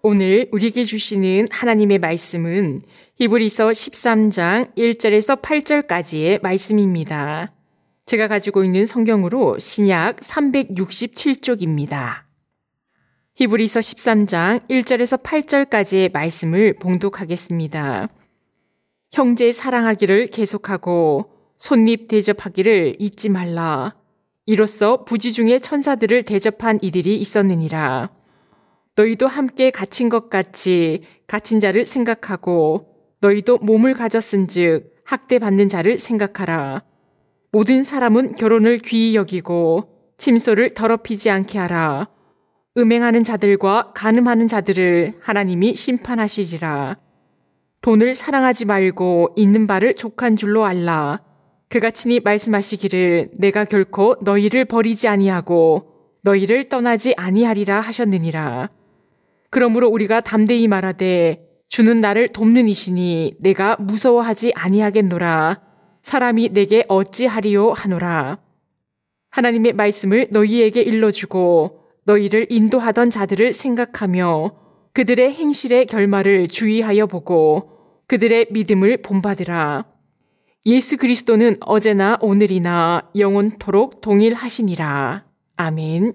오늘 우리에게 주시는 하나님의 말씀은 히브리서 13장 1절에서 8절까지의 말씀입니다. 제가 가지고 있는 성경으로 신약 367쪽입니다. 히브리서 13장 1절에서 8절까지의 말씀을 봉독하겠습니다. 형제 사랑하기를 계속하고 손립 대접하기를 잊지 말라. 이로써 부지 중에 천사들을 대접한 이들이 있었느니라. 너희도 함께 갇힌 것 같이 갇힌 자를 생각하고 너희도 몸을 가졌은즉 학대받는 자를 생각하라. 모든 사람은 결혼을 귀히 여기고 침소를 더럽히지 않게 하라. 음행하는 자들과 간음하는 자들을 하나님이 심판하시리라. 돈을 사랑하지 말고 있는 바를 족한 줄로 알라. 그가 친히 말씀하시기를 내가 결코 너희를 버리지 아니하고 너희를 떠나지 아니하리라 하셨느니라. 그러므로 우리가 담대히 말하되 주는 나를 돕는 이시니 내가 무서워하지 아니하겠노라. 사람이 내게 어찌하리요 하노라. 하나님의 말씀을 너희에게 일러주고 너희를 인도하던 자들을 생각하며 그들의 행실의 결말을 주의하여 보고 그들의 믿음을 본받으라. 예수 그리스도는 어제나 오늘이나 영원토록 동일하시니라. 아멘.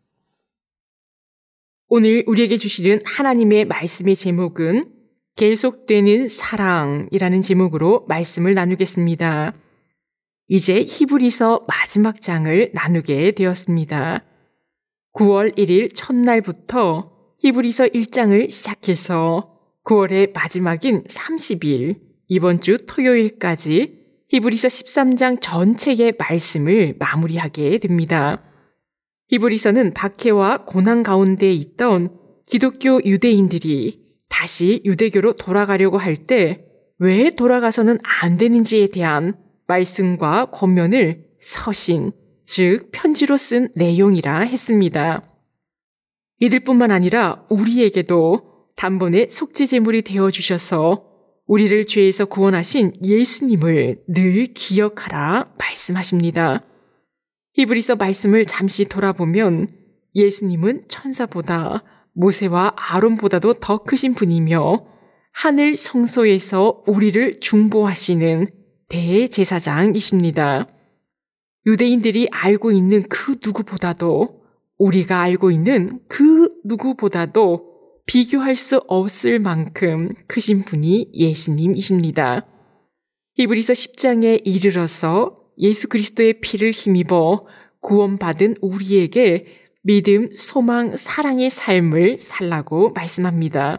오늘 우리에게 주시는 하나님의 말씀의 제목은 계속되는 사랑이라는 제목으로 말씀을 나누겠습니다. 이제 히브리서 마지막 장을 나누게 되었습니다. 9월 1일 첫날부터 히브리서 1장을 시작해서 9월의 마지막인 30일, 이번 주 토요일까지 히브리서 13장 전체의 말씀을 마무리하게 됩니다. 히브리서는 박해와 고난 가운데 있던 기독교 유대인들이 다시 유대교로 돌아가려고 할 때 왜 돌아가서는 안 되는지에 대한 말씀과 권면을 서신, 즉 편지로 쓴 내용이라 했습니다. 이들뿐만 아니라 우리에게도 단번에 속죄제물이 되어주셔서 우리를 죄에서 구원하신 예수님을 늘 기억하라 말씀하십니다. 히브리서 말씀을 잠시 돌아보면 예수님은 천사보다 모세와 아론보다도 더 크신 분이며 하늘 성소에서 우리를 중보하시는 대제사장이십니다. 유대인들이 알고 있는 그 누구보다도 우리가 알고 있는 그 누구보다도 비교할 수 없을 만큼 크신 분이 예수님이십니다. 히브리서 10장에 이르러서 예수 그리스도의 피를 힘입어 구원받은 우리에게 믿음, 소망, 사랑의 삶을 살라고 말씀합니다.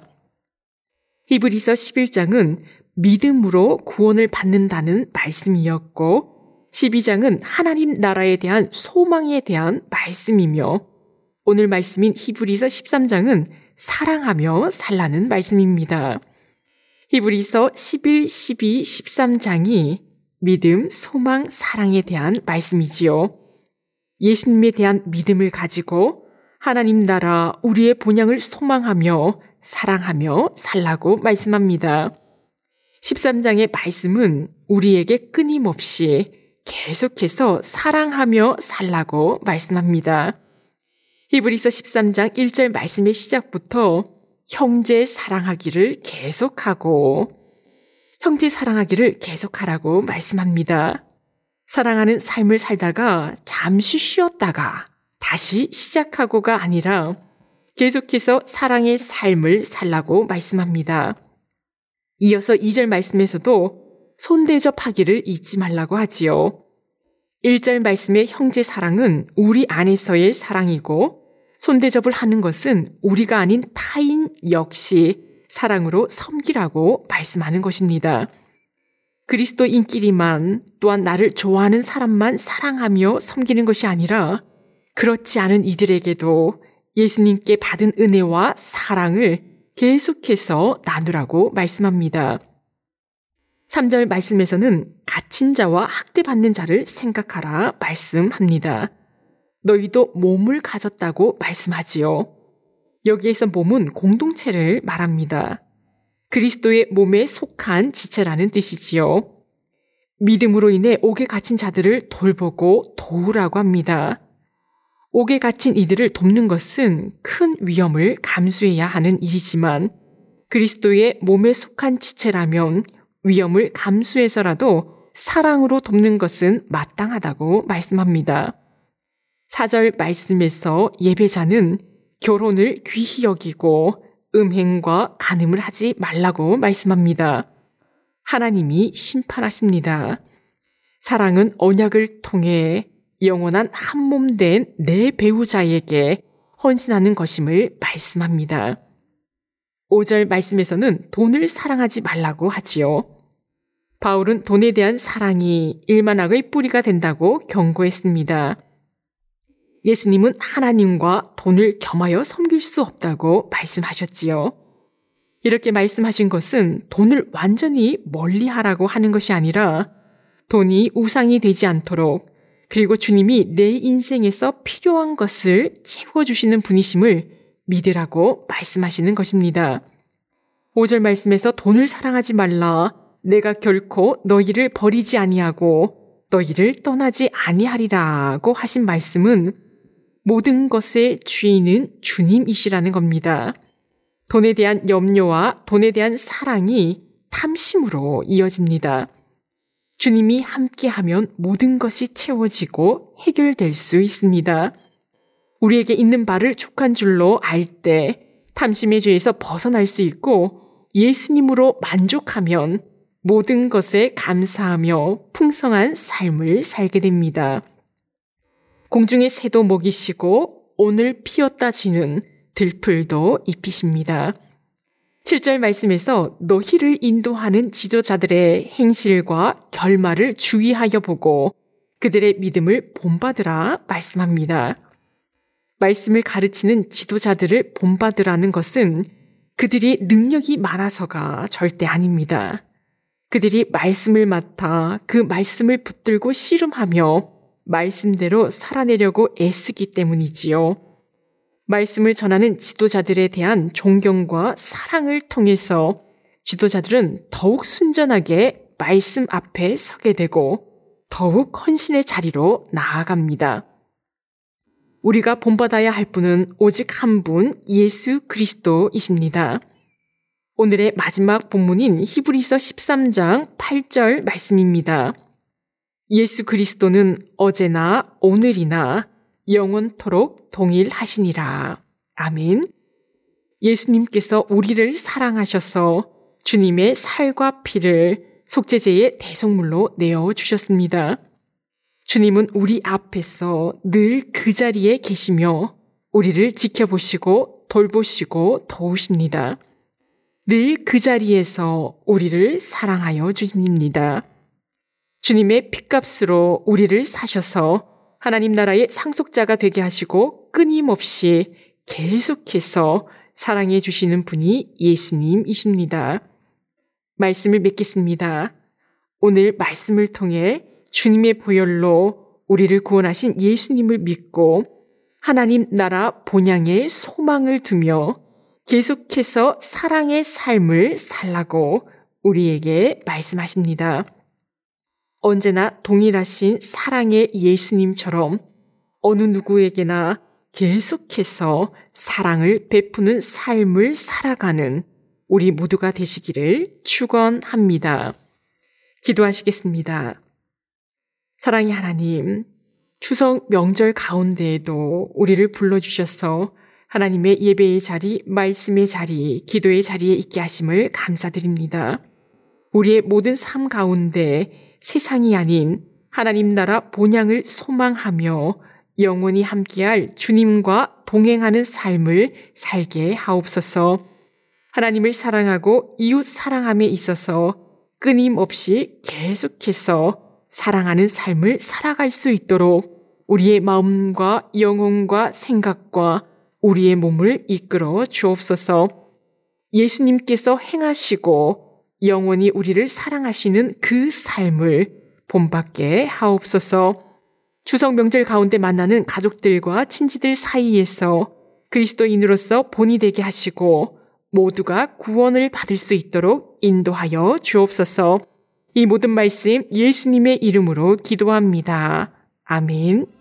히브리서 11장은 믿음으로 구원을 받는다는 말씀이었고 12장은 하나님 나라에 대한 소망에 대한 말씀이며 오늘 말씀인 히브리서 13장은 사랑하며 살라는 말씀입니다. 히브리서 11, 12, 13장이 믿음, 소망, 사랑에 대한 말씀이지요. 예수님에 대한 믿음을 가지고 하나님 나라 우리의 본향을 소망하며 사랑하며 살라고 말씀합니다. 13장의 말씀은 우리에게 끊임없이 계속해서 사랑하며 살라고 말씀합니다. 히브리서 13장 1절 말씀의 시작부터 형제 사랑하기를 계속하고 형제 사랑하기를 계속하라고 말씀합니다. 사랑하는 삶을 살다가 잠시 쉬었다가 다시 시작하고가 아니라 계속해서 사랑의 삶을 살라고 말씀합니다. 이어서 2절 말씀에서도 손대접하기를 잊지 말라고 하지요. 1절 말씀의 형제 사랑은 우리 안에서의 사랑이고 손대접을 하는 것은 우리가 아닌 타인 역시 사랑으로 섬기라고 말씀하는 것입니다. 그리스도인끼리만 또한 나를 좋아하는 사람만 사랑하며 섬기는 것이 아니라 그렇지 않은 이들에게도 예수님께 받은 은혜와 사랑을 계속해서 나누라고 말씀합니다. 3절 말씀에서는 갇힌 자와 학대받는 자를 생각하라 말씀합니다. 너희도 몸을 가졌다고 말씀하지요. 여기에서 몸은 공동체를 말합니다. 그리스도의 몸에 속한 지체라는 뜻이지요. 믿음으로 인해 옥에 갇힌 자들을 돌보고 도우라고 합니다. 옥에 갇힌 이들을 돕는 것은 큰 위험을 감수해야 하는 일이지만 그리스도의 몸에 속한 지체라면 위험을 감수해서라도 사랑으로 돕는 것은 마땅하다고 말씀합니다. 4절 말씀에서 예배자는 결혼을 귀히 여기고 음행과 간음을 하지 말라고 말씀합니다. 하나님이 심판하십니다. 사랑은 언약을 통해 영원한 한 몸 된 내 배우자에게 헌신하는 것임을 말씀합니다. 5절 말씀에서는 돈을 사랑하지 말라고 하지요. 바울은 돈에 대한 사랑이 일만악의 뿌리가 된다고 경고했습니다. 예수님은 하나님과 돈을 겸하여 섬길 수 없다고 말씀하셨지요. 이렇게 말씀하신 것은 돈을 완전히 멀리하라고 하는 것이 아니라 돈이 우상이 되지 않도록 그리고 주님이 내 인생에서 필요한 것을 채워주시는 분이심을 믿으라고 말씀하시는 것입니다. 5절 말씀에서 돈을 사랑하지 말라. 내가 결코 너희를 버리지 아니하고 너희를 떠나지 아니하리라고 하신 말씀은 모든 것의 주인은 주님이시라는 겁니다. 돈에 대한 염려와 돈에 대한 사랑이 탐심으로 이어집니다. 주님이 함께하면 모든 것이 채워지고 해결될 수 있습니다. 우리에게 있는 바를 족한 줄로 알 때 탐심의 죄에서 벗어날 수 있고 예수님으로 만족하면 모든 것에 감사하며 풍성한 삶을 살게 됩니다. 공중의 새도 먹이시고 오늘 피었다 지는 들풀도 입히십니다. 7절 말씀에서 너희를 인도하는 지도자들의 행실과 결말을 주의하여 보고 그들의 믿음을 본받으라 말씀합니다. 말씀을 가르치는 지도자들을 본받으라는 것은 그들이 능력이 많아서가 절대 아닙니다. 그들이 말씀을 맡아 그 말씀을 붙들고 씨름하며 말씀대로 살아내려고 애쓰기 때문이지요. 말씀을 전하는 지도자들에 대한 존경과 사랑을 통해서 지도자들은 더욱 순전하게 말씀 앞에 서게 되고 더욱 헌신의 자리로 나아갑니다. 우리가 본받아야 할 분은 오직 한 분 예수 그리스도이십니다. 오늘의 마지막 본문인 히브리서 13장 8절 말씀입니다. 예수 그리스도는 어제나 오늘이나 영원토록 동일하시니라. 아멘. 예수님께서 우리를 사랑하셔서 주님의 살과 피를 속죄제의 대속물로 내어주셨습니다. 주님은 우리 앞에서 늘 그 자리에 계시며 우리를 지켜보시고 돌보시고 도우십니다. 늘 그 자리에서 우리를 사랑하여 주십니다. 주님의 핏값으로 우리를 사셔서 하나님 나라의 상속자가 되게 하시고 끊임없이 계속해서 사랑해 주시는 분이 예수님이십니다. 말씀을 맺겠습니다. 오늘 말씀을 통해 주님의 보혈로 우리를 구원하신 예수님을 믿고 하나님 나라 본향에 소망을 두며 계속해서 사랑의 삶을 살라고 우리에게 말씀하십니다. 언제나 동일하신 사랑의 예수님처럼 어느 누구에게나 계속해서 사랑을 베푸는 삶을 살아가는 우리 모두가 되시기를 축원합니다. 기도하시겠습니다. 사랑의 하나님, 추석 명절 가운데에도 우리를 불러주셔서 하나님의 예배의 자리, 말씀의 자리, 기도의 자리에 있게 하심을 감사드립니다. 우리의 모든 삶 가운데 세상이 아닌 하나님 나라 본향을 소망하며 영원히 함께할 주님과 동행하는 삶을 살게 하옵소서. 하나님을 사랑하고 이웃 사랑함에 있어서 끊임없이 계속해서 사랑하는 삶을 살아갈 수 있도록 우리의 마음과 영혼과 생각과 우리의 몸을 이끌어 주옵소서. 예수님께서 행하시고 영원히 우리를 사랑하시는 그 삶을 본받게 하옵소서. 추석 명절 가운데 만나는 가족들과 친지들 사이에서 그리스도인으로서 본이 되게 하시고 모두가 구원을 받을 수 있도록 인도하여 주옵소서. 이 모든 말씀 예수님의 이름으로 기도합니다. 아멘.